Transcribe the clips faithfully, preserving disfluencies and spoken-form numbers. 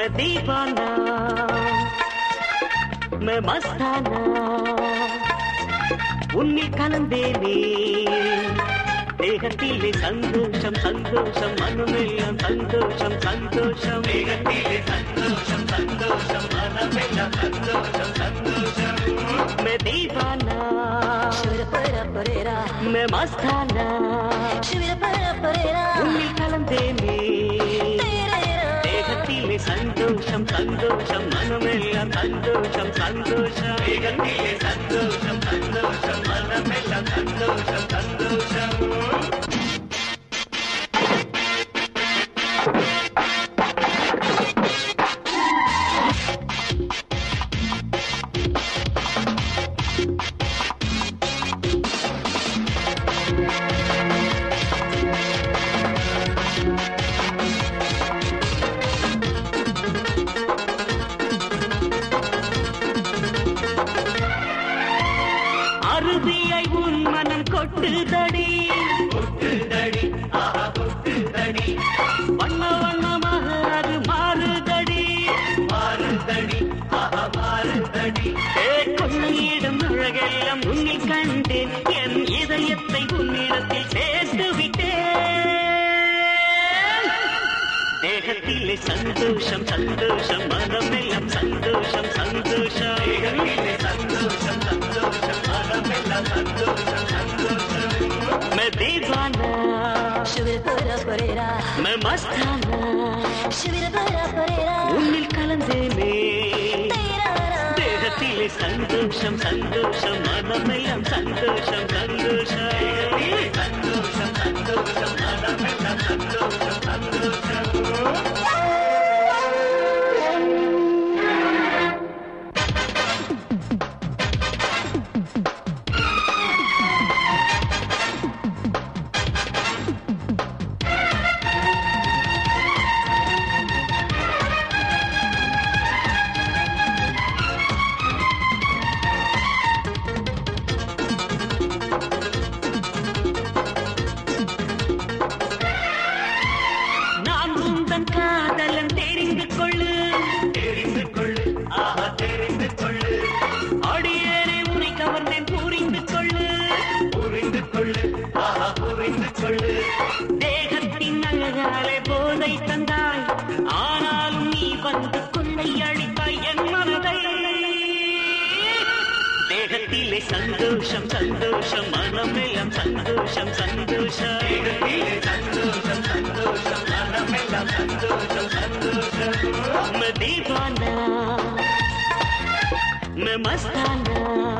दीवाना मैं मस्ताना உன்னில் கலந்தேனே தேகத்திலே சந்தோஷம் சந்தோஷம் மனமெல்லாம் சந்தோஷம் சந்தோஷம் தேகத்திலே சந்தோஷம் சந்தோஷம் மனமெல்லாம் சந்தோஷம் சந்தோஷம் मैं दीवाना मैं मस्ताना உன்னில் கலந்தேனே தேகத்திலே சந்தோஷம் சந்தோஷம் மனமெல்லாம் சந்தோஷம் சந்தோஷம் தேகத்திலே சந்தோஷம் சந்தோஷம் மனமெல்லாம் சந்தோஷம் சந்தோஷம் அருவியை உன் மனம் கொட்டுதடி கொட்டுதடி ஆஹா கொட்டுதடி வண்ண வண்ணமாக அது மாறுதடி மாறுதடி ஆஹா மாறுதடி ஏ கொள்ளையிடும் அழகெல்லாம் உன்னில் கண்டேன் என் இதயத்தை உன்னிடத்தில் சேர்த்து விட்டேன் தேகத்திலே சந்தோஷம் சந்தோஷம் மனமெல்லாம் சந்தோஷம் சந்தோஷம் தேகத்திலே சந்தோஷம் சந்தோஷம் संतोषम संतोषम मैं दीवाना मैं मस्ताना உன்னில் கலந்தேனே தேகத்திலே சந்தோஷம் சந்தோஷம் மனமெல்லாம் சந்தோஷம் சந்தோஷம் சந்தோஷம் சந்தோஷம் மனமெல்லாம் சந்தோஷம் சந்தோஷம் காதலன் தெரிந்து கொள்ளு தெரிந்து கொள்ளு ஆஹா தெரிந்து கொள்ளு அடியேனே உன்னை கவர்ந்தேன் புரிந்து கொள்ளு புரிந்து கொள்ளு ஆஹா புரிந்து கொள்ளு தேகத்தின் அழகாலே போதை தந்தாய் ஆனாலும் நீ வந்து கொள்ளை அழித்தாய் என் மனதை தேகத்திலே சந்தோஷம் சந்தோஷம் மனமெல்லாம் சந்தோஷம் சந்தோஷம் தேகத்திலே சந்தோஷம் சந்தோஷம் மனமெல்லாம் சந்தோஷம் சந்தோஷம் मैं दीवाना मैं मस्ताना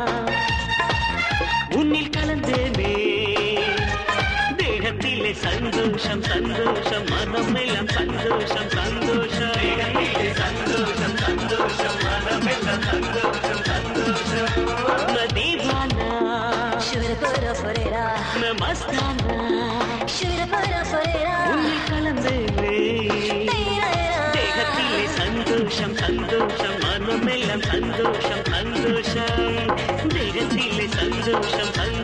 உன்னில் கலந்தேனே தேகத்திலே சந்தோஷம் சந்தோஷம் மனமெல்லாம் சந்தோஷம் சந்தோஷம் தேகத்திலே சந்தோஷம் சந்தோஷம் மனமெல்லாம் சந்தோஷம் சந்தோஷம் मैं दीवाना मैं मस्ताना உன்னில் கலந்தேனே தேகத்திலே சந்தோஷம் சந்தோஷம் மனமெல்லாம் சந்தோஷம் சந்தோஷம் தேகத்திலே சந்தோஷம்